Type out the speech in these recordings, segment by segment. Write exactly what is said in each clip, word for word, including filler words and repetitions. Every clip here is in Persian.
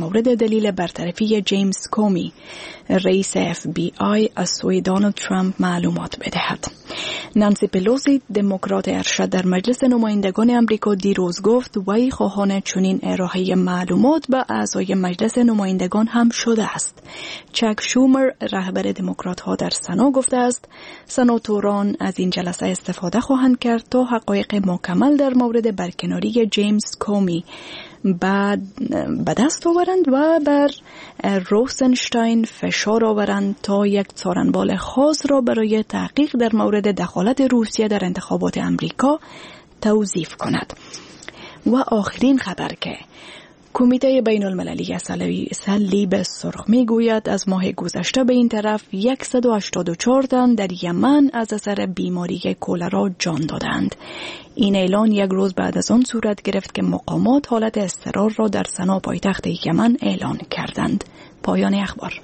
مورد دلیل برطرفی جیمز کومی رئیس اف بی آی از سوی دونالد ترامپ معلومات بدهد. نانسی پلوسی دموکرات ارشد در مجلس نمایندگان آمریکا دیروز گفت وی خواهان چنین ارائه معلومات به اعضای مجلس نمایندگان هم شده است. چک شومر رهبر دموکرات ها در سنا گفته است سناتوران از این جلسه استفاده خواهند کرد تا حقایق مکمل در مورد برکناری جیمز کومی بعد به دست آورند و بر روسنشتاین فشار آورند تا یک څارنبال خاص را برای تحقیق در مورد دخالت روسیه در انتخابات امریکا توظیف کند. و آخرین خبر که کمیته بین المللی صلیب سرخ می گوید از ماه گذشته به این طرف صد و هشتاد و چهار تن در یمن از اثر بیماری کولرا جان دادند. این اعلان یک روز بعد از آن صورت گرفت که مقامات حالت اضطرار را در سنا پایتخت یمن اعلان کردند. پایان اخبار.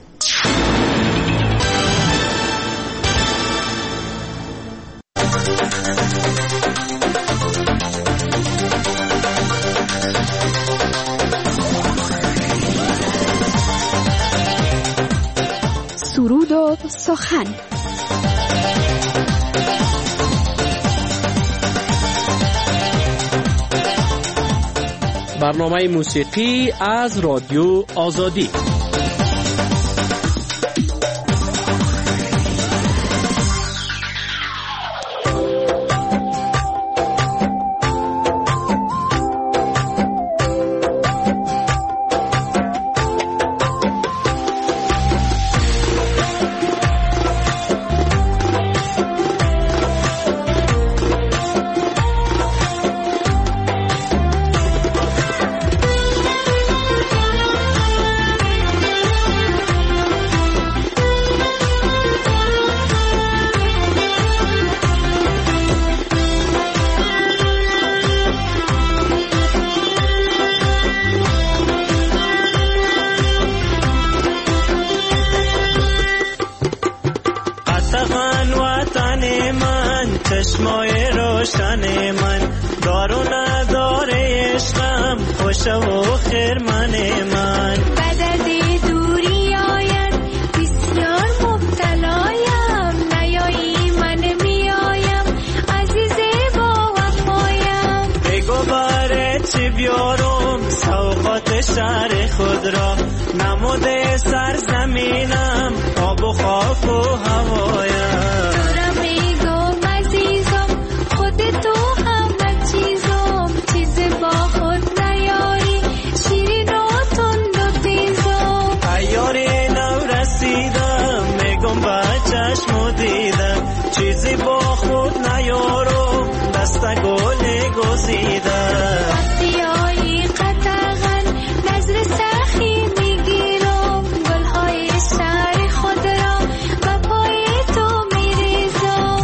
سرود و سخن. برنامه موسیقی از رادیو آزادی. چشمای روشن من دارو نداره عشقم خوش و خرمن من بدد دوری آید بسیار مبتلایم نیایی من میایم عزیز با وفایم بگو باره چی بیارم سوقات شهر خود را نموده سرزمینم آب و خاک و هوایم چیزی با خود نیارم دست گل گزیدم وقتی آیی قطعاً نظر سخی میگیرم گلهای شهر خود را به پای تو میریزم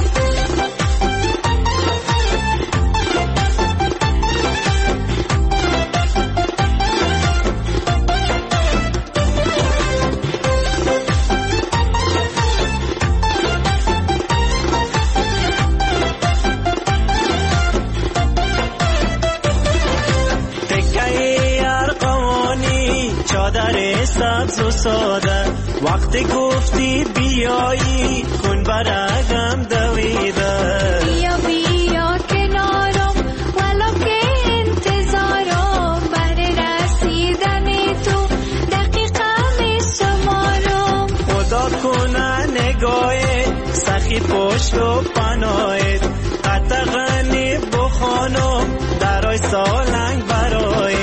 چادر سبز و ساده وقتی گفتی بیایی خون برگم دویده بیا بیا کنارم ولو که انتظارم بر رسیدن تو دقیقم شمارم خدا کنه نگاه سخی پشت و پناهت قطعا بخانم درای سالنگ برای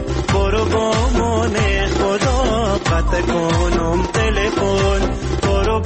کنم تلفن برو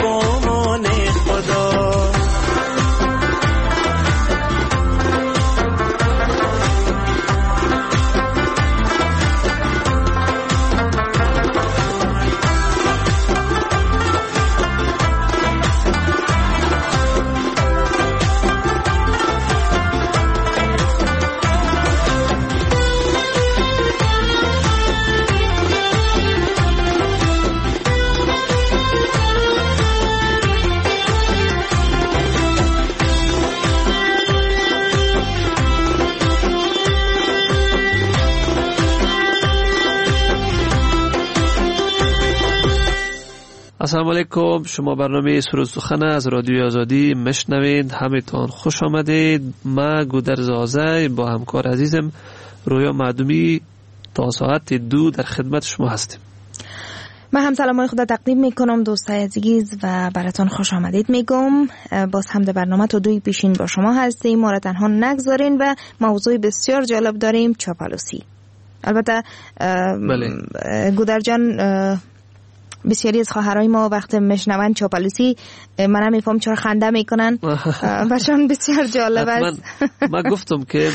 السلام علیکم. شما برنامه سرود سخن از رادیو آزادی مشنوید. همتون خوش آمدید. ما گودرز آزای با همکار عزیزم رویا معدومی تا ساعت دو در خدمت شما هستیم. من هم سلامای خدا تقدیم میکنم دوستای عزیز و براتون خوش آمدید میگم. باز هم در برنامه تو دوی پیشین با شما هستیم. ما را تنها نگذارین و موضوع بسیار جالب داریم، چاپلوسی. البته بله. گودر جان، بسیاری از خواهرای ما وقتی میشنون چاپلوسی من هم میفهم چرا خنده میکنن برشان بسیار جالب است. من گفتم که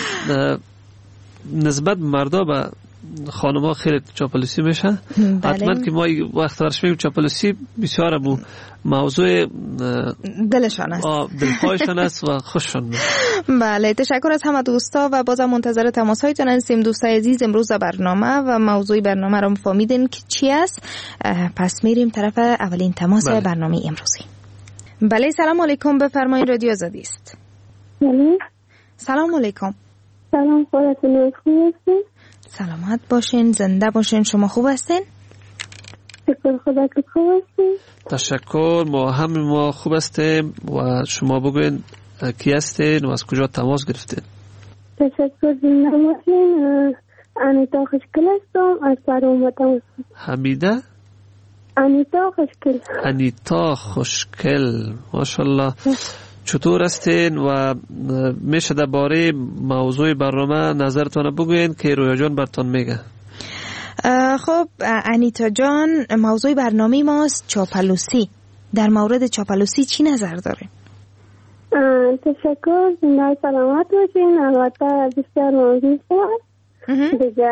نسبت مردا به خانم‌ها خیلی چاپلوسی میشه. حتما که ما وقت ورش میگیم چاپلوسی بسیار مو موضوع دلشان است، دلخواهشان است و خوششان میشه. بله، تشکر از همه دوستا و بازم منتظر تماس هایتون هستیم دوستای عزیز. امروز برنامه و موضوع برنامه رو فهمیدین که چی است. پس میریم طرف اولین تماس بله. برنامه امروزی. بله، سلام علیکم، بفرمایید، رادیو آزادی است. بله. سلام علیکم. سلام، خودتون خوب هستین؟ سلامت باشین، زنده باشین. شما خوب هستین؟ شکر خدا که خوب هستین. تشکر، ما هم ما خوب هستیم. و شما بگوین کی هستین و از کجا تماس گرفتین؟ تشکر، زنده باشین. انیتا خوشگل هستم از فرامت هستم. حمیده؟ انیتا خوشگل. انیتا خوشگل، ماشاءالله. چطور هستین و میشه در باره موضوع برنامه نظرتان بگوین که رویا جان براتون میگه؟ خب انیتا جان، موضوع برنامه ماست چاپلوسی. در مورد چاپلوسی چی نظر داره؟ تشکر، زنده سلامت باشین. البته بسیار موضوع است دیگه.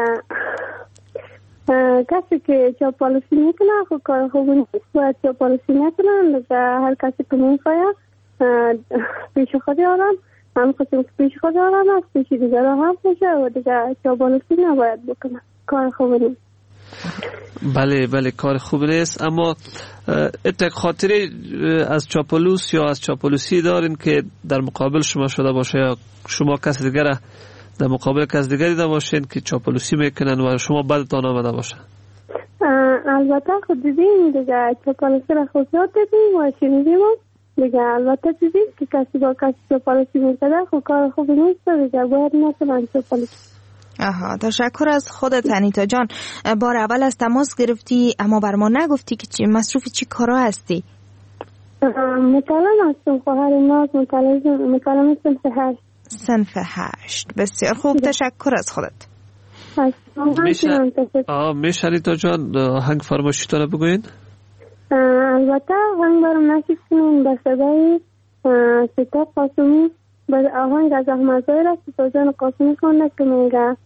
کسی که چاپلوسی میکنه خب کار خوبی نیست، باید چاپلوسی نکنن دیگه. هر کسی که میخواید پیش خود آرام، هم خودم پیش خود آرام است، پیش دیگر هم باشه و دیگه چاپلوسی نباید بکنه، کار خوبی نیست. بله بله، کار خوب نیست. اما اتک خاطری از چاپلوس یا از چاپلوسی دارین که در مقابل شما شده باشه یا شما کس دیگر در مقابل کس دیگری داشته باشین که چاپلوسی میکنن و شما بدتان آمده باشه؟ البته خود دیدیم دیگه، چاپلوسی را خود یاد دیدیم و شنیدیم دیگه. البته دیدیم که کسی با کسی چاپلوسی میکنه خب کار خوبی نیست دیگه، باید نکنن چاپلوسی. آها، تشکر از خودت انیتا جان. بار اول از تماس گرفتی اما بر ما نگفتی که چی مصروف چی کارا هستی؟ مطالعه هستم، خواهر ناز، مطالعه صنف هشت. صنف هشت، بسیار خوب، تشکر از خودت. میشه میشه انیتا جان آهنگ فرمایشتان بگوین؟ البته آهنگ برام نشید کنیم به صدای ستاب قاسمی. به آهنگ از احمد زایر است، ستاب جان قاسمی خونده که میگه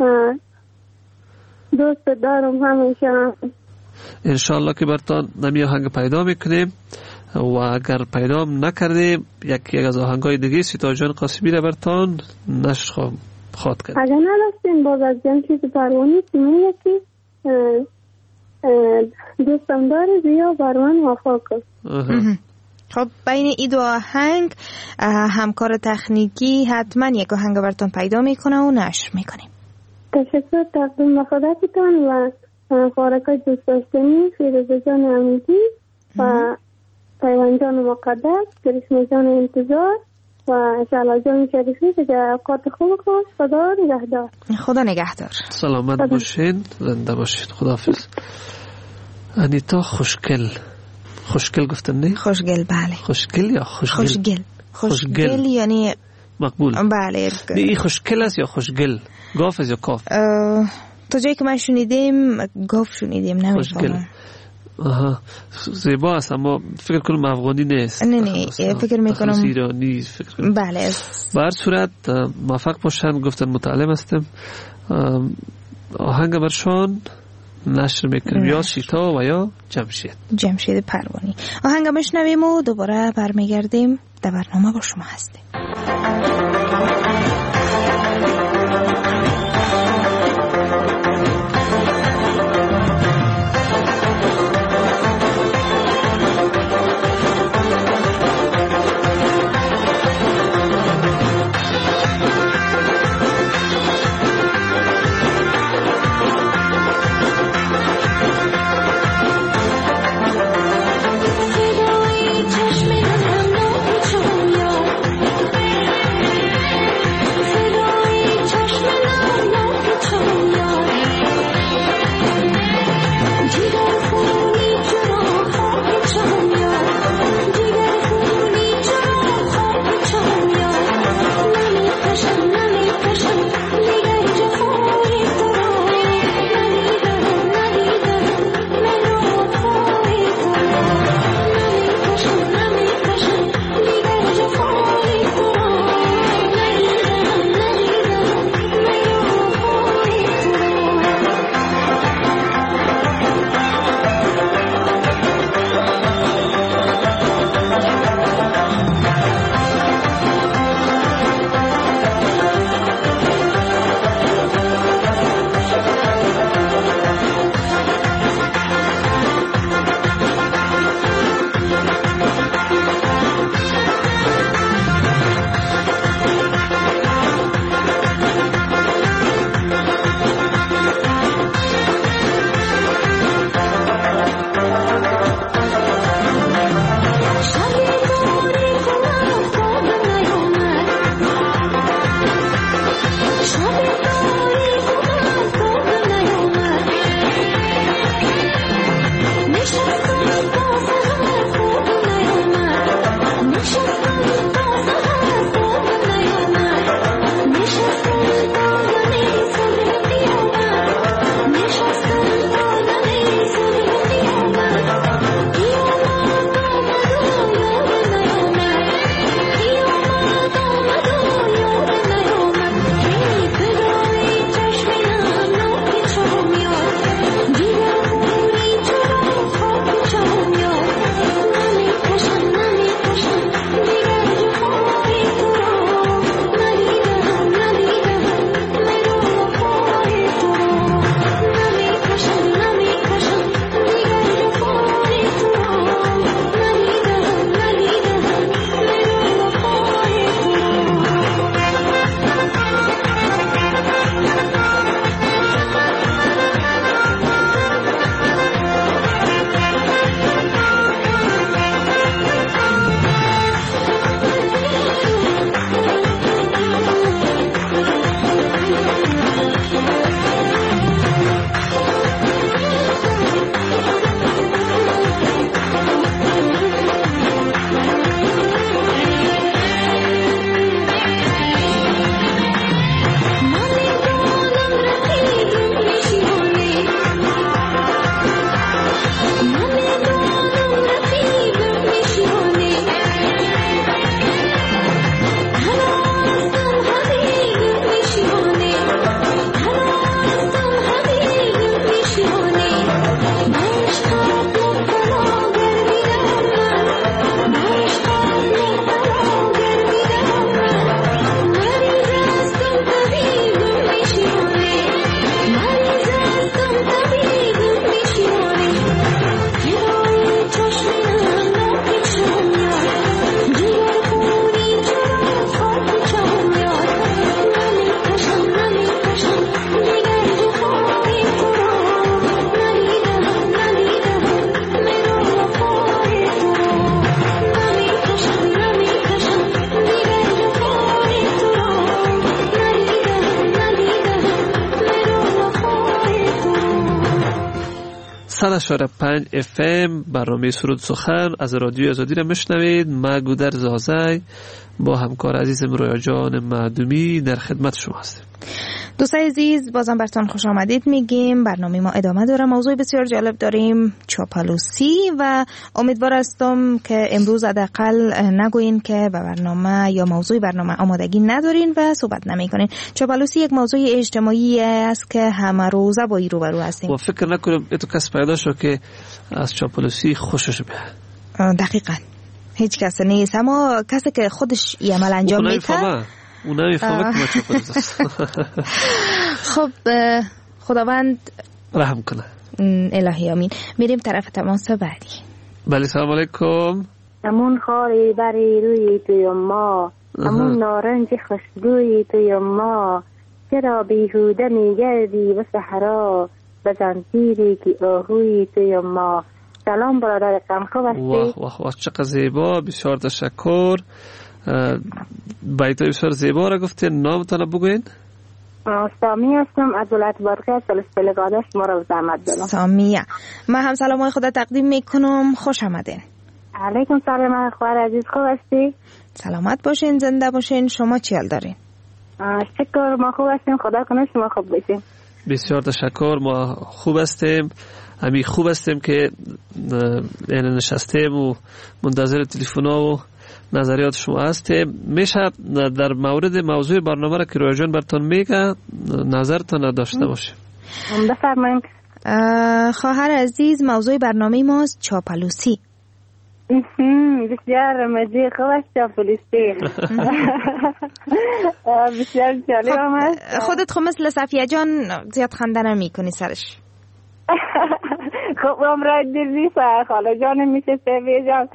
دوست دارم همیشه. انشاءالله که برتان نمی آهنگ پیدا میکنیم و اگر پیدا نکردیم یکی از آهنگای دیگه ستاب جان قاسمی را برتان نشر خواهد کرد. اگر نداشتین باز از جمشید پروانی سیمون یکی دوستم داره بیا برمان وفا کن. خب بین این دو آهنگ همکار تکنیکی حتما یک آهنگ براتون پیدا میکنه و نشر میکنیم. تشکر، تقدیم به خداتون و خارکای دوست داشتنی فیروزه جان امیدی و پیوان جان مقدس، کرشمه جان انتظار و شعلا جان شریفی دیگه. اوقات خوب کن، خدا نگهدار. خدا نگهدار. سلامت باشین، زنده باشین، خداحافظ. انیتا خوشگل، خوشگل گفتم نه؟ خوشگل، بله. خوشگل یا خوشگل؟ خوشگل. خوشگل, خوشگل یعنی مقبول. بله. این خوشگل است یا خوشگل؟ گاف است یا کاف؟ تو جایی که من شنیدیم گاف شنیدیم، نمیفهمم. آها، زیبا است اما فکر کنم افغانی نیست. نه نه، فکر میکنم ایرانی فکر کنم. بله. به هر صورت موفق باشن. گفتن متعلم هستم. آهنگ برشان نشر میکنیم، یا شیتا و یا جمشید جمشید پروانی. آهنگ مشنویم و دوباره برمیگردیم. در برنامه با شما هستیم. صد و شش و پنج اف ام برنامه سرود سخن از رادیو آزادی را میشنوید. ما گودر زازای با همکار عزیزم رویا جان معدومی در خدمت شما هستیم. دوستای عزیز بازم براتون خوش آمدید میگیم. برنامه ما ادامه داره. موضوع بسیار جالب داریم، چاپلوسی، و امیدوار هستم که امروز حداقل نگوین که به برنامه یا موضوع برنامه آمادگی ندارین و صحبت نمیکنین. چاپلوسی یک موضوع اجتماعی است که همه روزه با این روبرو هستیم و فکر نکنم اتو کس پیدا شد که از چاپلوسی خوشش بیاد. دقیقاً هیچ کس نیست، اما کسی که خودش این عمل انجام میده اون نمیفهمه که ما چاپلوس است. خب خداوند رحم کنه. الهی آمین. میریم طرف تماس بعدی. بله سلام علیکم. همون خاری بری روی توی ما، همون نارنج خوشبوی توی ما، چرا بیهوده میگردی و صحرا، بزن تیری که آهوی توی ما. سلام برادر کم، خوب هستی؟ واه واه واه چقدر زیبا، بسیار تشکر. بیتای بسیار زیبا را گفتین. نامتان بگوین؟ سامی هستم از ولایت بادغیس سلسله گادش. ما رو زحمت دارم. سامیه، من هم سلامای خدا تقدیم میکنم. خوش آمدین. علیکم سلام خواهر عزیز، خوب هستی؟ سلامت باشین، زنده باشین. شما چی حال دارین؟ شکر ما خوب هستیم، خدا کنه شما خوب باشین. بسیار تشکر، ما خوب هستیم. همی خوب هستیم که یعنی نشستیم و منتظر تلفن‌ها و نظریات شما هستیم. میشه در مورد موضوع برنامه را که رویا جان براتون میگه نظرتان داشته باشیم؟ بفرمایید. خواهر عزیز، موضوع برنامه ماست چاپلوسی. بسیار مزه، خوب است چاپلوسی. بسیار جالب هم هست. خودت خب مثل صفیه جان زیاد خنده نمی کنی سرش. خب امرای دل نیست خاله جان میشه صفیه جان.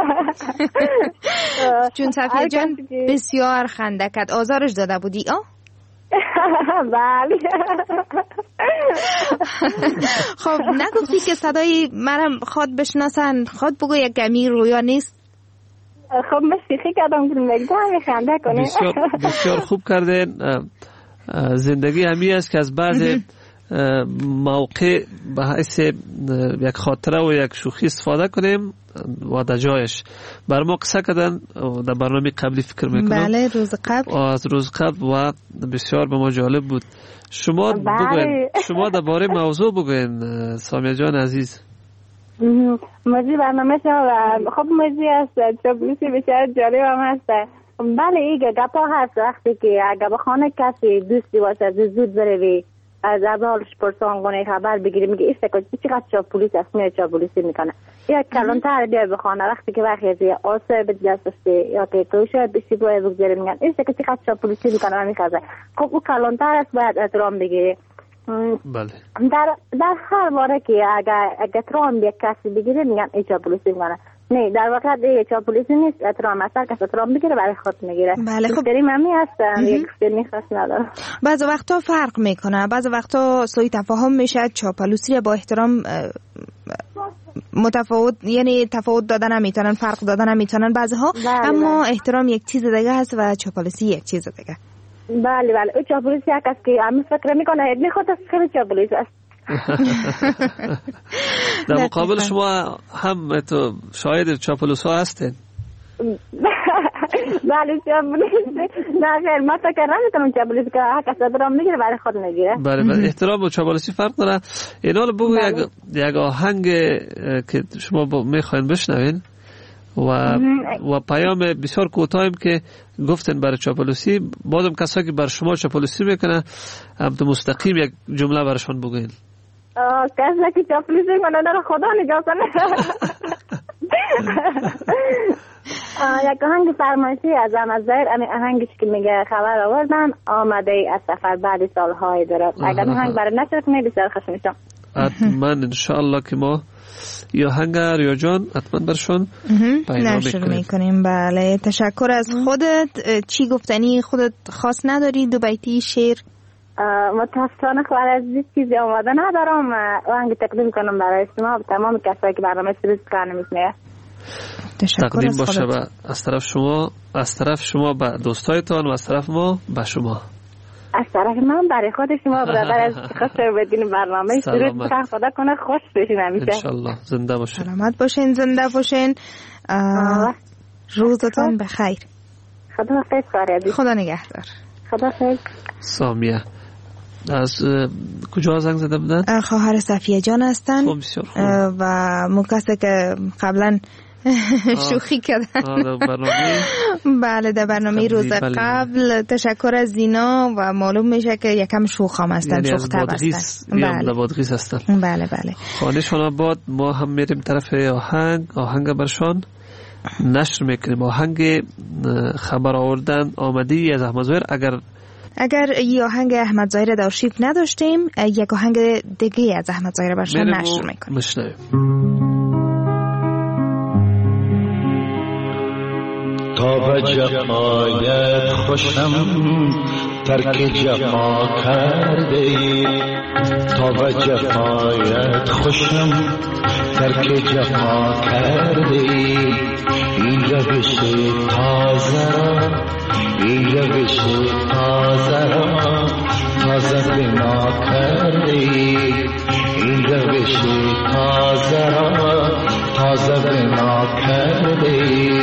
چون صفیه جان بسیار خنده کرد. آزارش داده بودی آه؟ بله. خب نگفتی که صدای مرم خواد بشناسن؟ خواد بگو یک گمی رویا نیست؟ خب من شیخی کردم که میگم خنده کنیم. بسیار, بسیار خوب کردین. زندگی همی است که از بعض موقع به حیث یک خاطره و یک شوخی استفاده کنیم و در جایش. بر ما قصه کردن در برنامه قبلی فکر میکنم. بله روز قبل. از روز قبل و بسیار به ما جالب بود. شما بگوین، شما در باره موضوع بگوین سامیه جان عزیز. موضوع برنامه شما خب موضوع است چاپلوسی بسیار جالب هم هست. بله ایگه گپا هست وقتی که اگه به خانه کسی دوستی باشه زود بروی از اولش پرسان کنه خبر بگیری میگه ایسته که چقدر چاپلوس است میاد چاپلوسی میکنه. یا کلانتر بیا به خانه وقتی که وقتی از آسه به دست استه یا که توشه بسی باید بگذاری میگن ایسته که چقدر چاپلوسی میکنه میخوازه. خب او کلانتر است باید احترام بگیری. بله. در در هر باره که اگر احترام یک کسی بگیره میگن ای چاپلوسی میکنه. نه در واقع ای چاپلوسی نیست، احترام است. کسی احترام بگیره برای خود میگیره. بله خب کریم همی هستن یک فیلمی خاص نداره. بعضی وقتا فرق میکنه، بعضی وقتا سوء تفاهم میشه. چاپلوسی با احترام متفاوت، یعنی تفاوت دادن نمیتونن، فرق دادن نمیتونن بعضیها. بله اما بله. احترام یک چیز دیگه هست و چاپلوسی یک چیز دیگه. بله بله. او چاپلوسی یک است که همین فکر میکنه ادنی خود است خیلی چاپلوس است. در مقابل شما هم تو شاید چاپلوس ها هستین. بله چاپلوس نه خیر ما فکر نمیکنم چاپلوس که هر کس احترام میگیره برای خود میگیره. بله بله احترام و چاپلوسی فرق داره. اینا رو بگو یک یک آهنگ که شما میخواین بشنوین و و پیام بسیار کوتاهیم که گفتن برای چاپلوسی. بعدم کسایی که بر شما چاپلوسی میکنه هم تو مستقیم یک جمله برشون بگوین. کسی که چاپلوسی کنه در خدا نگاه کنه. یک آهنگ فرمایشی از احمد ظاهر، همین آهنگش که میگه خبر آوردم آمده ای از سفر بعد سالهای دارد. اگر آهنگ برای نشر کنه بسیار خوش میشم. حتما انشاءالله که ما یا آهنگ ریا جان حتما برشون نشر میکنیم. بله تشکر از خودت. چی گفتنی خودت خاص نداری؟ دو بیتی شعر؟ متاسفانه خواهر عزیز چیزی آماده ندارم. آهنگ تقدیم کنم برای شما و تمام کسایی که برنامه سرویس کنه میشنه. تقدیم باشه با از طرف شما، از طرف شما به دوستایتان و از طرف ما به شما. از طرف من برای خود شما برادر از خواست بدین برنامه درود بخیر، خدا کنه خوش بشین همیشه انشالله. زنده باشین. سلامت باشین، زنده باشین. روزتون بخیر. خدا حافظ کاری. خدا نگهدار. خدا حافظ. سامیه از کجا زنگ زده بودن؟ خواهر صفیه جان هستن و مکسه که قبلا شوخی کردن. بله در برنامه روز قبل. تشکر از زینا و معلوم میشه که یکم شوخ هم هستن، شوخ طبع هستن. بله بادغیس هستن. بله بله. خانهشان آباد. ما هم میریم طرف آهنگ آهنگ برشان نشر میکنیم. آهنگ خبر آوردن آمدی از احمد ظاهر. اگر اگر یه آهنگ احمد ظاهر در آرشیو نداشتیم، یک آهنگ دیگه از احمد ظاهر برشان نشر میکنیم. مشنویم. تا به جفایت خوشم ترک جفا کرده ای، تا به جفایت خوشم ترک جفا کرده ای، این روش تازه را این روش تازه را تازه بنا کرده ای، این روش تازه را تازه بنا کرده ای.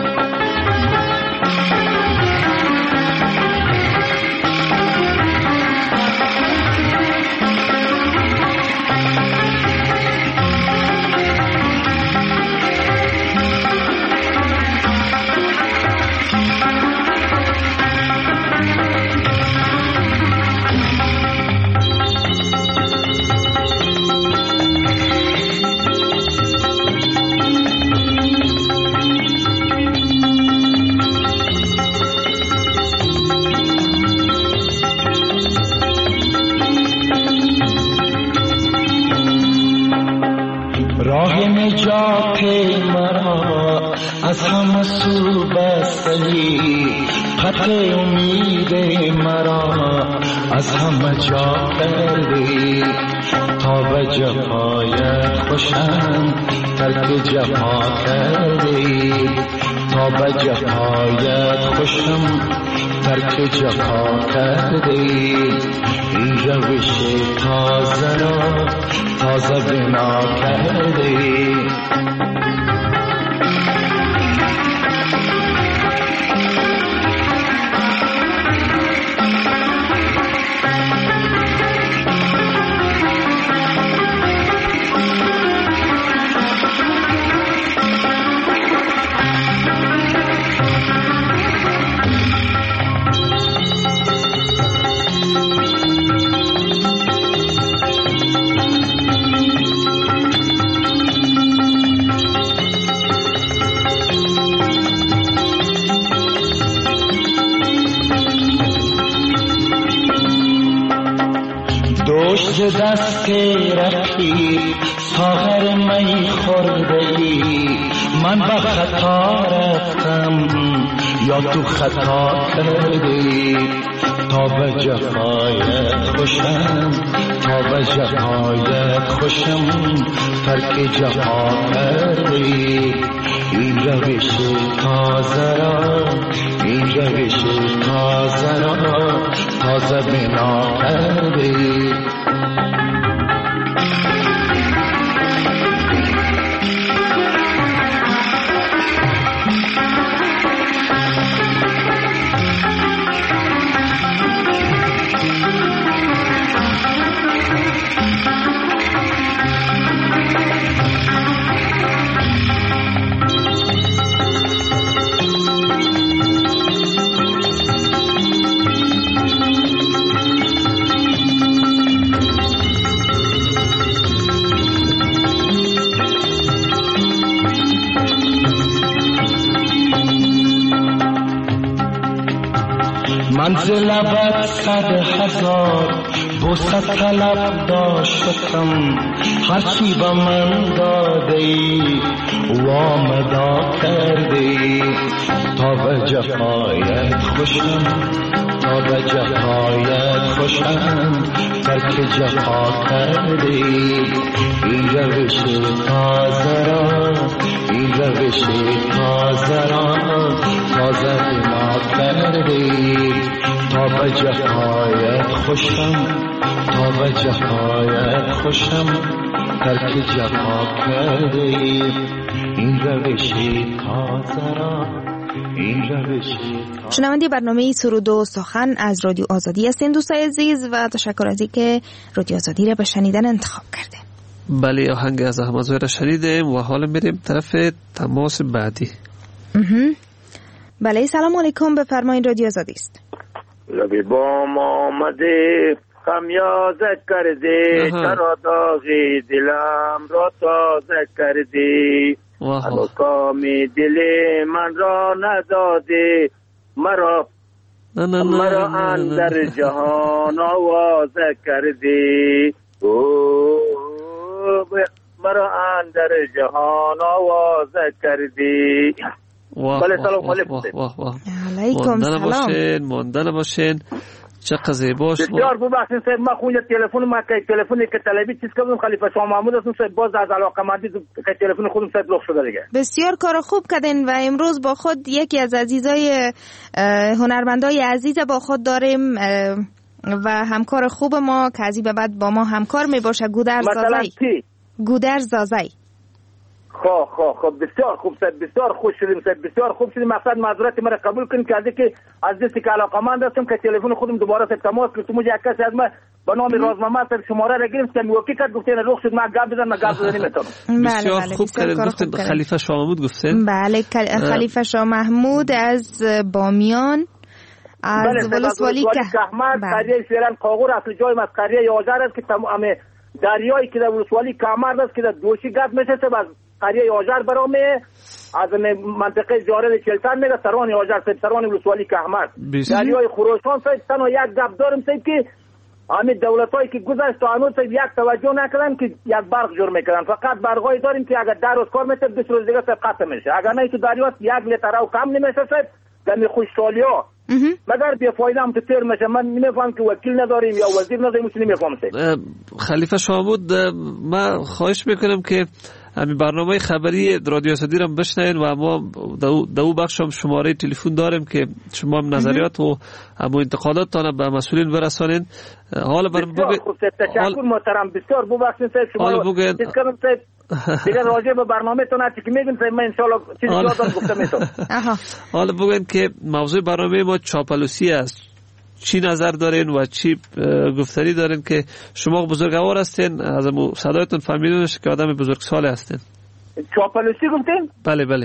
نجات مرا از همه سو بسته‌ای، خط امید مرا از همه جا کردی، تا به جفایت خوشم ترک جفا کردی، تا به جفایت خوشم ترک جفا کردی، این روش تازه را تازه بنا کردی. دست رفیق ساغر می خورده‌ای، من به خطا رفتم یا تو خطا کردی، تا به جفایت خوشم تا به جفایت خوشم ترک جفا کردی، این روش تازه را این روش تازه را تازه بنا کردی. منزل لبت صد هزار دوست طلب داشتم، هرچی به من دادی وامدا کردی، تا به جفایت خوشم تا به جفایت خوشم ترک جفا کردی، این روش تازه را این روش تازه را تازه بنا کردی، تا به جفایت خوشم تا به جفایت خوشم ترک جفا کرده ای این روشی تازه را این روشی. شنونده برنامه سرود و سخن از رادیو آزادی هستین دوستای عزیز و تشکر از اینکه رادیو آزادی را به شنیدن انتخاب کرده. بله آهنگ از احمدزاده را شنیدیم و حالا میریم طرف تماس بعدی. بله سلام علیکم، بفرمایید رادیو آزادی است. لبی بام آمده خمیازه کردی چرا داغی دلم را تازه کردی هنو کامی دلی من را ندادی مرا مرا اندر جهان آوازه کردی مرا اندر جهان آوازه کردی. بله سلام علیکم. علیکم سلام. ماندن باشین چقدر زیباست. بسیار ببخشید صاحب ما خونج تلفن ما که تلفنی که طلبی چیز کردم خلیفه شاه محمود هستم صاحب باز از علاقمندی که تلفن خودم صاحب لغ شده دیگه. بسیار کار خوب کردین و امروز با خود یکی از عزیزای هنرمندای عزیز با خود داریم و همکار خوب ما که از این به بعد با ما همکار می باشه گودرز زازای. گودرز زازای. خب خب خب بسیار خوب صاحب بسیار خوش شدیم صاحب بسیار خوب شدیم. مقصد معذرت مرا قبول کنید که از اینکه از دستی که علاقمند هستم که تلفن خودم دوباره صاحب تماس کرد مجھے یک کسی از ما به نام راز محمد صاحب شماره را گرفت که میوکی کرد گفتن رخ شد ما گپ بزنم ما گپ بزنم نمیتونم. بسیار خوب کردن گفتن خلیفه شاه محمود گفتن. بله خلیفه شاه محمود از بامیان از ولسوالی کهمر قریه فعلا قاغور اصل جای ما قریه یازار است که تمام دریایی که در ولسوالی کهمر است که در دوشی گپ میشه از قریه یازار برامه از منطقه جارد چلتن میگه سروان یازار سید سروان ولسوالی کهمر دریای خروشان سید تنها یک گپ دارم سید که همین دولتایی که گذشت تا هنوز سید یک توجه نکردن که یک برق جور میکردن. فقط برقای داریم که اگر در روز کار میشه بیست روز دیگه سید قطع میشه. اگر نه تو دریاست یک لیتر او کم نمیشه سید دمی خوشحالی ها مگر بی فایده هم تو تیر میشه. من نمیفهم که وکیل نداریم یا وزیر نداریم چی نمیفهم سید. خلیفه شاه محمود ما خواهش میکنم که همین برنامه خبری رادیو آزادی را بشنوین و ما در او بخش هم شماره تلفن داریم که شما هم نظریات و هم انتقاداتتان به مسئولین برسانین. حالا برام بگید تشکر محترم بسیار ببخشید صاحب شما چیز کردم صاحب دیگه راجع به برنامه تون هرچی که میگین صاحب من ان شاء الله چیزی یادم گفتم میتونم. حالا بگید که موضوع برنامه ما چاپلوسی است. چی نظر دارین و چی گفتاری دارین که شما بزرگوار هستین از صدایتون فهمیدون که آدم بزرگسال هستین. چاپلوسی گفتین؟ بله بله.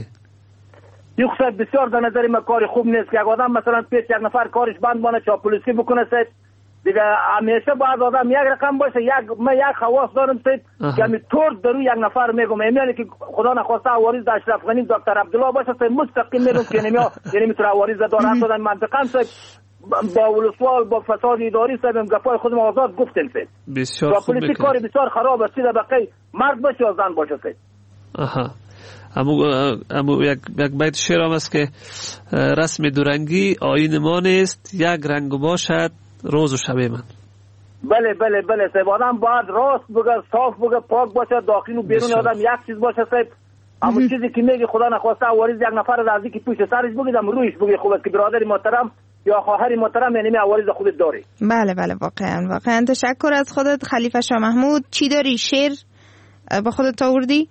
یک صد بسیار در نظر من کار خوب نیست که آدم مثلا پیش یک نفر کارش بند بانه چاپلوسی بکنه سید دیگه همیشه باید آدم یک رقم باشه. یک من یک خواص دارم سید که همی طور درو یک نفر میگم یعنی که خدا نخواسته عوارض در اشرف غنی دکتر عبدالله باشه سید مستقیم میگم که نمیاد یعنی میتونه عوارض دارن دادن منطقا سید با ولسوال با فساد اداری سبب گپای خودم آزاد گفتن سید. بسیار خوب پلیسی کار بسیار خراب است در بقیه مرد باشه یا زن باشه سید. آها امو امو یک یک بیت شعر هم است که رسم دورنگی آیین ما نیست یک رنگ باشد روز و شب من. بله بله بله سید آدم باید راست بگه صاف بگه پاک باشه داخل و بیرون آدم یک چیز باشه سید. اما چیزی که میگه خدا نخواسته عوارض یک نفر از که پوش سرش بگیدم رویش بگه خوبه که برادر محترم یا خواهر محترم یعنی می عوارض خودت داری. بله بله واقعا واقعا تشکر از خودت خلیفه شاه محمود. چی داری شعر با خودت آوردی؟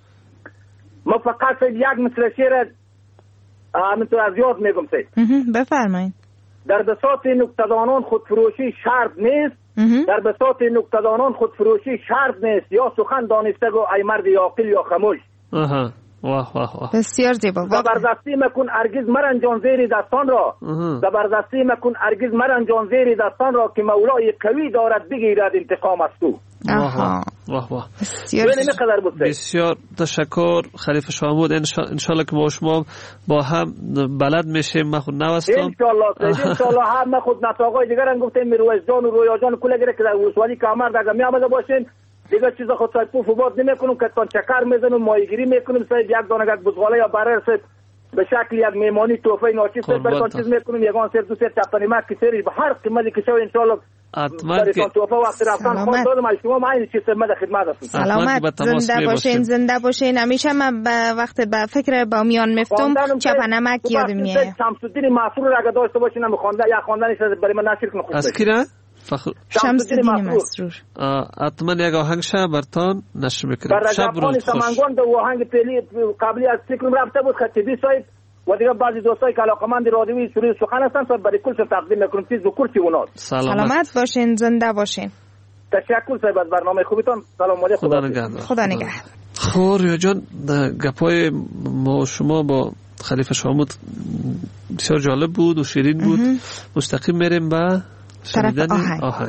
ما فقط یک مثل شعر همینطور از یاد میگم سید. بفرمایید. در بساط نکته‌دانان خودفروشی شرط نیست. در بساط نکته‌دانان خودفروشی شرط نیست یا سخن دانسته گو ای مرد عاقل یا خاموش. آها واه واه واه بسیار زیبا. زبردستی مکن هرگز مرنجان زیر دستان را زبردستی مکن هرگز مرنجان زیر دستان را که مولای قوی دارد بگیرد انتقام از تو. آها واه واه بسیار بسیار تشکر خلیفه شاه محمود. ان شاء الله که ما شما با هم بلد میشیم. من خود نوستم ان شاء الله ان شاء الله هم من خود نتاقای دیگر هم گفتم میرویس جان و رویا جان کلا گره که در ولسوالی کامر دیگه می آمده باشین دیگه چیز خود سایت پو فوبات نمیکنم که تان چکر میزنم ماهیگیری میکنم سایت یک دانه گک بزغاله یا برر سایت به شکل یک میمانی توفه ناچیز سایت برکان چیز میکنم یکان سر دو سر چپنی مک که سری به هر قیمتی که شو ان شاء الله حتما که توفه وقت رفتن خود دادم از شما، ما این چیز ما در خدمت هستم. سلامت، زنده باشین، زنده باشین. همیشه من به وقت به فکر با میان مفتم چپ نمک یادم میاد. شمس‌الدین مسرور اگه داشته باشین هم خوانده یا خواندنش برای من نشر کنه خوب. از کی را؟ فخر شمس‌الدین مسرور. حتما یک آهنگ شب برتان نشر میکنم. شب روز خوش. سمنگان دو آهنگ پلی قبلی از فکرم رفته بود خطیبی صاحب و دیگه بعضی دوستایی که علاقمند رادیوی سوری سخن هستن صاحب برای کل تقدیم میکنم چیز و کرسی اوناست. سلامت باشین، زنده باشین. تشکر صاحب از برنامه خوبتان. سلام علیکم. خدا نگهدار. خدا نگهدار. خب ریا جان، گپای ما شما با خلیفه شامود بسیار جالب بود و شیرین بود. مستقیم میریم به طرف آهنگ. آهنگ.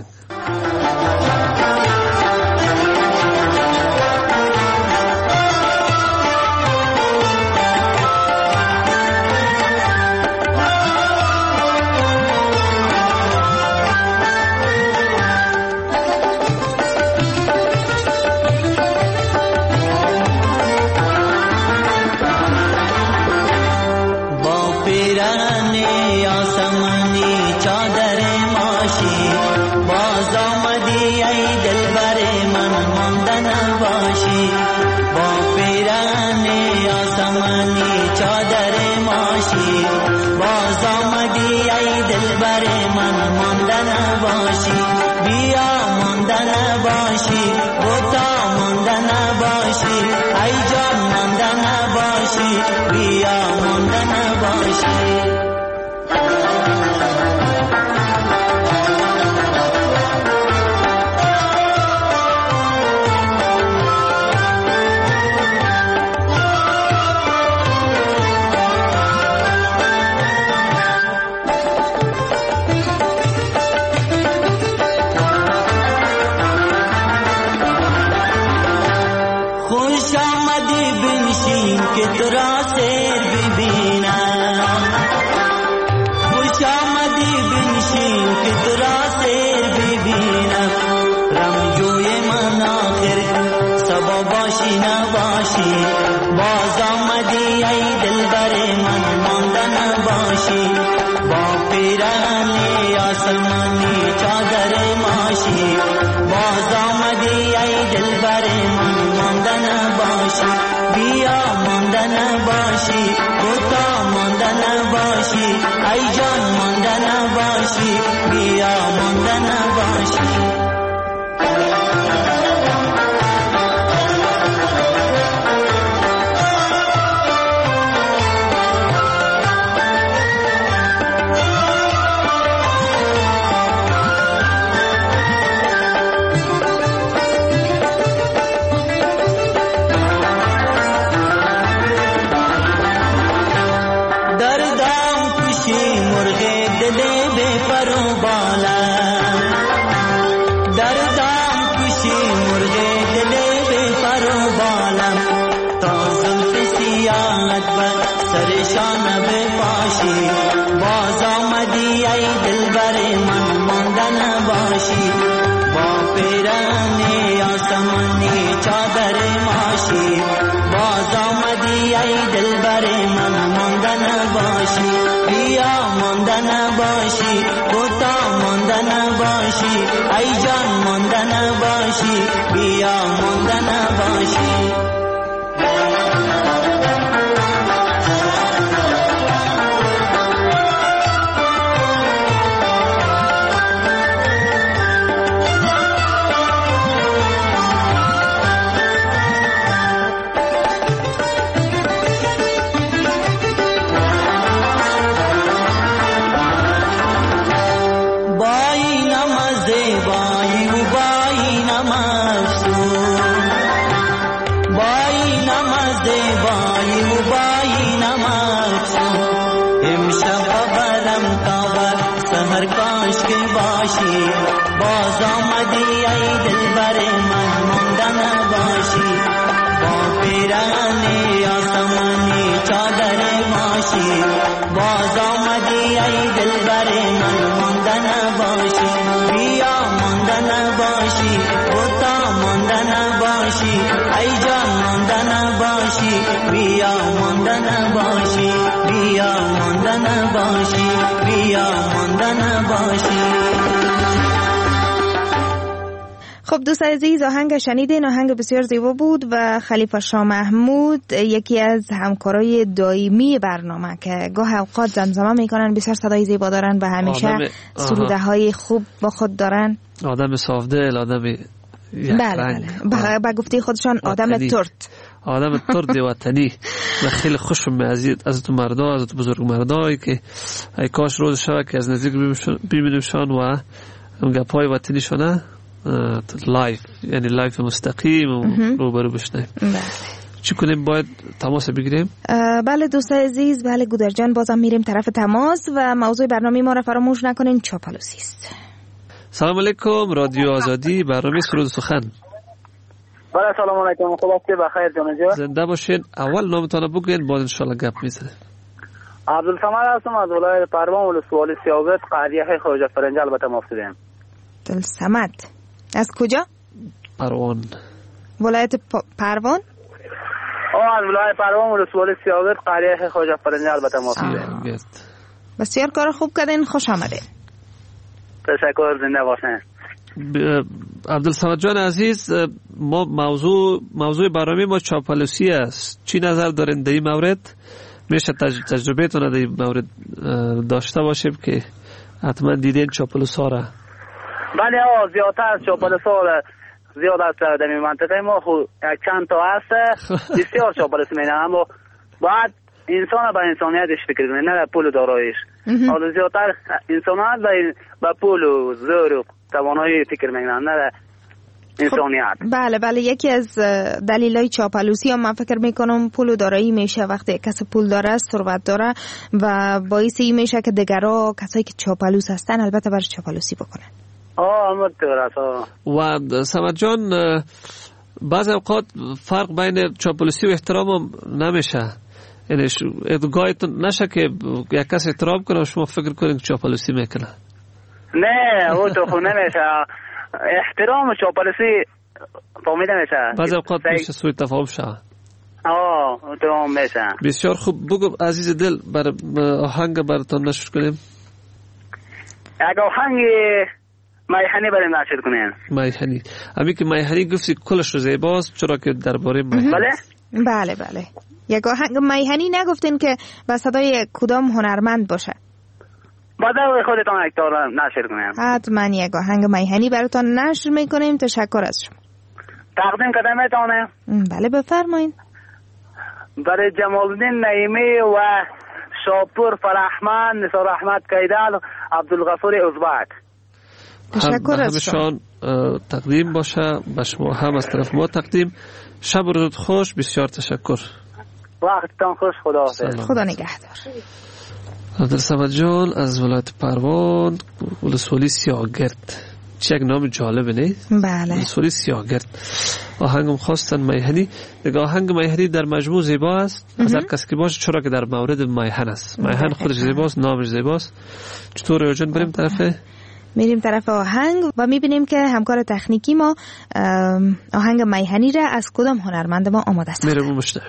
خب دوستان عزیز، آهنگ شنیدین، آهنگ بسیار زیبا بود و خلیفه شاه محمود یکی از همکارای دائمی برنامه که گاه اوقات زمزمه میکنن، بسیار صدای زیبا دارن و همیشه سروده های خوب با خود دارن. آدم صافدل، آدم بله بله با گفته خودشان آدم ترد، آدم ترد وطنی و خیلی خوشم میاد از تو مردا، از تو بزرگ مردایی که ای کاش روز شب که از نزدیک ببینیمشان و گپای وطنی شونه لایف، یعنی لایف مستقیم و روبرو بشنیم. بله. چی کنیم؟ باید تماس بگیریم؟ بله دوستان عزیز، بله گودر جان، بازم میریم طرف تماس و موضوع برنامه ما را فراموش نکنین، چاپلوسی است. سلام علیکم، رادیو آزادی، برنامه سرود سخن. بله سلام علیکم، خوب هستی؟ بخیر جان جان. زنده باشین. اول نامتون بگین، بعد ان شاء الله گپ میزنیم. عبدالصمد هستم از ولایت پروان، ولسوالی سیاوت، قریه خواجه فرنج. البته مفسدیم. عبدالصمد از کجا؟ پروان. ولایت پ... پروان؟ آه از ولایت پروان، ولسوالی سیاوت، قریه خواجه فرنج. البته مفسدیم. بسیار کار خوب کردین، خوش آمدین. تشکر، زنده باشین. عبدالصمد جان عزیز، ما موضوع موضوع برنامه ما چاپلوسی است. چی نظر دارین در این مورد؟ میشه تج... تجربهتون در این مورد داشته باشیم که حتما دیدین چاپلوسا را. بله آه زیادتر چاپلوسا را زیاد است در این منطقه ما. خود چند تا هست بسیار چاپلوسی می‌کنن، اما باید انسان با انسانیتش فکر کنه، نه پول و داراییش. حالا زیادتر انسانیت با پول و زور و توانایی فکر می‌کنن، نه انسانیت. خب بله بله، یکی از دلایل چاپلوسی هم من فکر میکنم پول و دارایی میشه. وقتی کسی پول داره، ثروت داره و باعث این میشه که دیگرها، کسایی که چاپلوس هستن، البته برای چاپلوسی بکنن. آه همونطور است. و صمد جان، بعض اوقات فرق بین چاپلوسی و احترام هم نمیشه. یعنی گاهیتون نشه که یک کس احترام کنه و شما فکر کنید چاپلوسی میکنه. نه او تو خود نمیشه. احترام و چاپلوسی فهمیده میشه. بعض اوقات میشه سوء تفاهم شه. آه احترام میشه. بسیار خوب. بگو عزیز دل، بر آهنگ براتون نشر کنیم. اگه آهنگ میهنی بریم نشر کنیم. میهنی، امی که میهنی گفتی کلش رو زیباست، چرا که درباره میهنی. بله بله بله، یک آهنگ میهنی نگفتین که با صدای کدام هنرمند باشه؟ بعد خودتان اکتار نشر کنیم. حتما یک آهنگ میهنی براتون نشر میکنیم. تشکر از شما. تقدیم کدامتانه؟ بله بفرمایید. برای جمال الدین نعیمی و شاپور فرحمن، نثار احمد کیدل، عبدالغفور ازبک. تشکر از شما. تقدیم باشه به شما هم از طرف ما تقدیم. شب و روزت خوش. بسیار تشکر. وقتتان خوش. خدا حافظ. خدا نگهدار. عبدالصمد جان از ولایت پروان، ولسوالی سیاهگرد. چه یک نام جالبه نه؟ بله. ولسوالی سیاهگرد. آهنگم خواستن میهنی. دیگه آهنگ میهنی در مجموع زیبا است. از هر کس که باشه، چرا که در مورد میهن است. میهن خودش زیباست، نامش زیباست. چطور جان بریم طرف؟ میریم طرف آهنگ و میبینیم که همکار تکنیکی ما آهنگ میهنی را از کدام هنرمند ما آماده ساخته. میریم مشتاق.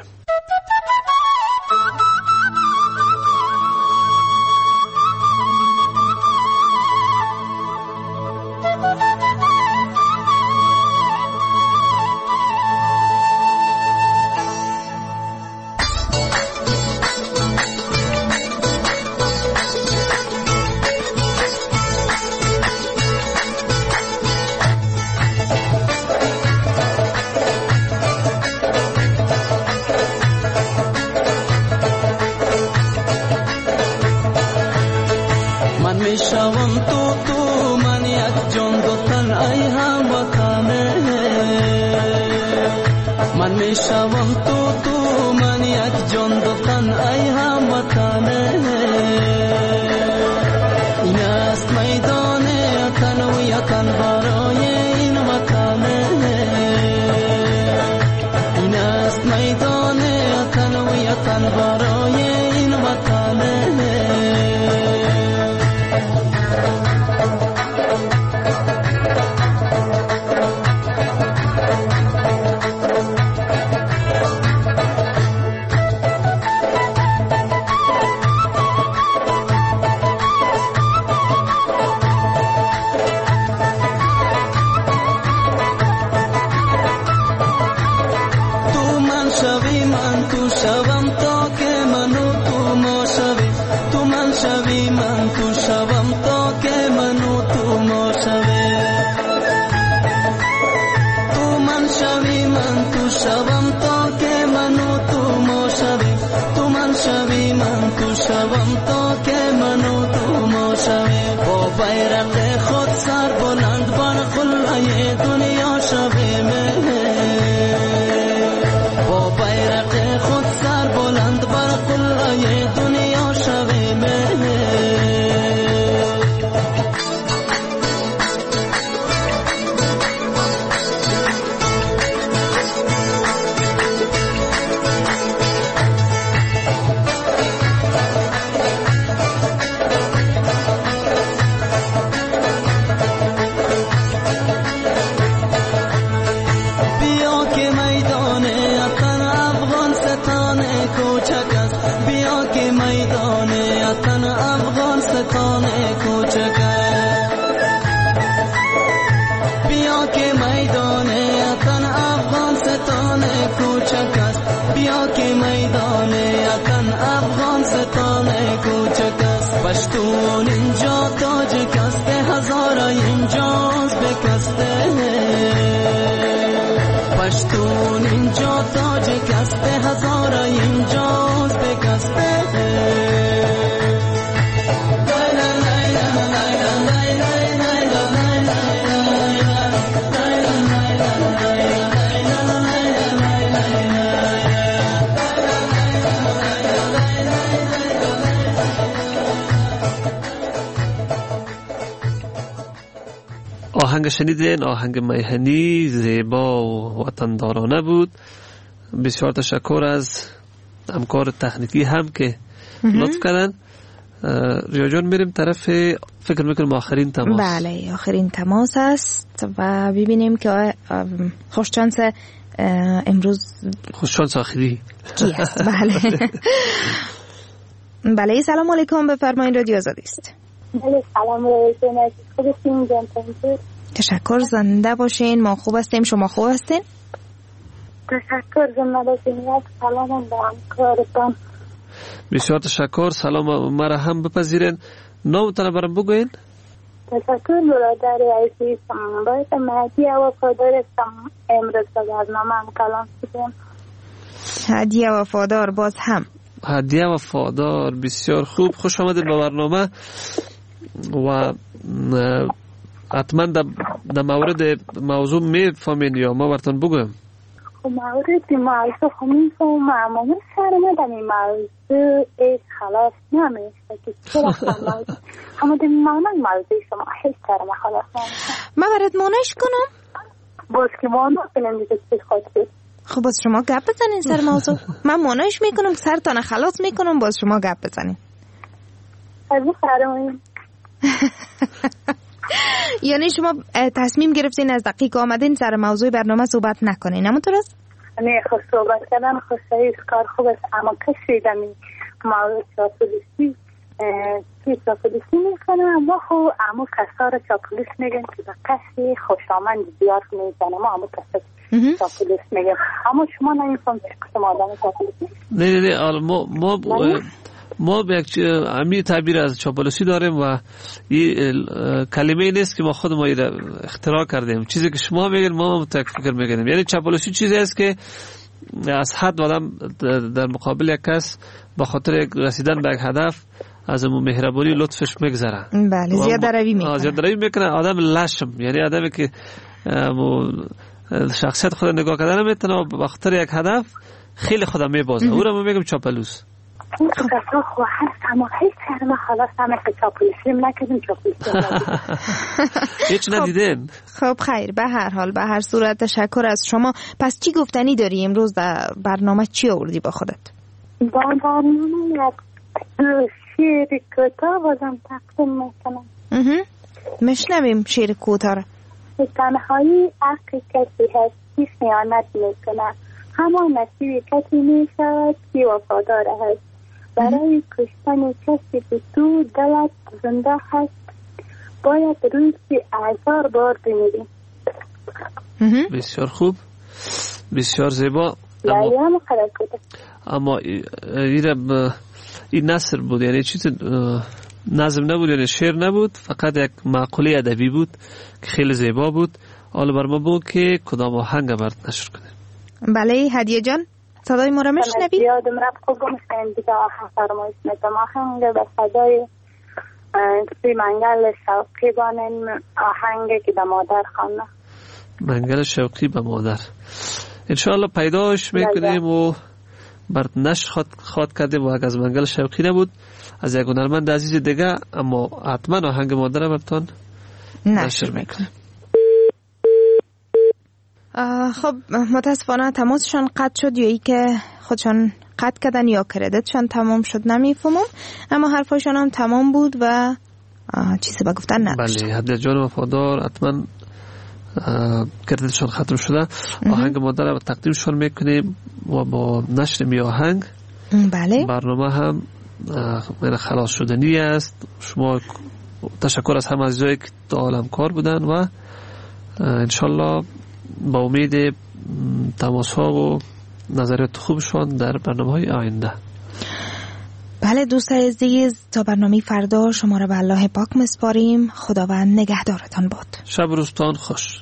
شویم، با بیرق خود سر بلند بر قله دنیا شویم، با بیرق خود سر بلند بر قله دنیا شویم. پشتون اینجا تاجک است، هزارا اینجاز بکسته، پشتون اینجا تاجک است، هزارا اینجاز بکسته. آهنگ شنیدین، آهنگ میهنی زیبا و وطندارانه بود. بسیار تشکر از همکار تکنیکی هم که لطف کردن. ریا جان میریم طرف، فکر میکنم آخرین تماس. بله آخرین تماس است و ببینیم که خوششانس امروز خوششانس آخری کی است. بله بله سلام علیکم، بفرمایید رادیو آزادی است. بله سلام علیکم، خوبستین جان؟ تشکر، زنده باشین. ما خوب هستیم، شما خوب هستین؟ تشکر، زنده باشین. یک سلام به همکارتان. بسیار تشکر، سلام مرا هم بپذیرین. نامتان برام بگوین. تشکر برادر عزیزم، باید مهدی وفادار هستم. امروز به برنامه هم کلام شدیم. هدیه وفادار باز هم هدیه وفادار، بسیار خوب، خوش آمدید به برنامه. و حتما در مورد موضوع میفهمین یا ما براتون بگویم؟ خب مورد موضوع همین فهم معمولا سرمه در این موضوع ایش خلاص نمیشه که چرا خلاص همه در معمولا موضوع شما هیچ سرمه خلاص نمیشه. من برات مانش کنم؟ باز که مانش کنم دیگه چیز خواهد. خب باز شما گپ بزنین سر موضوع. من مانش میکنم، سرتان خلاص میکنم، باز شما گپ بزنین. از فرمایید. یعنی شما تصمیم گرفتین از دقیق آمدین سر موضوع برنامه صحبت نکنین، همونطور است؟ نه خب صحبت کردن خوشایی کار خوب است، اما کسی دمی موضوع چاپلوسی که چاپلوسی میکنه، اما خب اما کسا را چاپلوس میگن که به کسی خوشامند زیاد میزنه، ما اما کسی چاپلوس میگن، اما شما نمیفهم که کسا آدم چاپلوسی. نه نه نه ما ما ما به یک امی تعبیر از چاپلوسی داریم و این کلمه نیست که ما خود ما اختراع کردیم. چیزی که شما میگین ما هم فکر میکنیم. یعنی چاپلوسی چیزی است که از حد آدم در مقابل یک کس به خاطر رسیدن به یک هدف از اون مهربانی لطفش میگذره. بله زیاده روی میکنه. زیاده روی میکنه. آدم لشم، یعنی آدمی که شخصیت خود نگاه کردن نمیتونه به خاطر یک هدف خیلی خودم میبازه. او رو ما میگیم چاپلوس. این تو کسا خواهر اما هیچ سرمه خلاص همه که چاپلوسیم نکردیم، چاپلوسیم هیچ ندیدین. خب خیر، به هر حال به هر صورت تشکر از شما. پس چی گفتنی داری امروز در برنامه؟ چی آوردی با خودت؟ با برنامه یک شعر کوتاه بازم تقدیم میکنم. مشنویم شعر کوتاه را. تنهایی عقل کسی هست که خیانت میکنه، همان نصیب کسی میشود که وفادار هست. برای کشتن کسی که تو دلت زنده هست باید روزی هزار بار بمیریم. بسیار خوب، بسیار زیبا. اما, اما این این نثر بود، یعنی چیز نظم نبود، یعنی شعر نبود، فقط یک مقوله ادبی بود که خیلی زیبا بود. حالا بر ما بگو که کدام آهنگ برات نشر کنیم. بله هدیه جان صدای ما را میشنوی؟ یادم رفت خوب گمشتین دیگه آهنگ فرمایش میدم. آهنگ به صدای توی منگل شوقی بانین آهنگی که به مادر خوانده. منگل شوقی به مادر انشاءالله پیداش میکنیم و بر نشر خواد, خواد کردیم و اگر از منگل شوقی نبود از یک هنرمند عزیز دیگه، اما حتما آهنگ مادر براتون نشر میکنیم. خب متاسفانه تماسشان قطع شد یا ای که خودشان قطع کردن یا کردتشان تمام شد نمیفهمم، اما حرفشان هم تمام بود و چیزی با گفتن نداشت. بله هدیه جان وفادار حتما کردتشان ختم شده. آهنگ مادر رو تقدیمشان میکنیم و با نشر می آهنگ بله برنامه هم من خلاص شدنی است. شما تشکر از همه عزیزایی که تا عالم کار بودن و انشالله با امید تماس ها و نظریات خوبشان در برنامه های آینده. بله دوست عزیز، تا برنامه فردا شما را به الله پاک مسپاریم. خداوند نگهدارتان باد. شب روزتان خوش.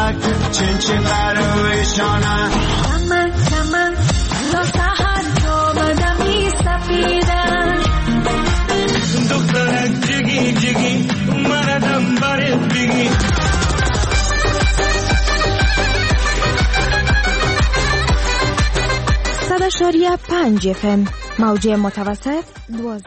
فلک چین چین درویشانه چمن چمن تا سحر آمدم ای سپیدن دخترک جگی جگی مردم برد بگی صد و شش و پنج اف ام موج متوسط دوازده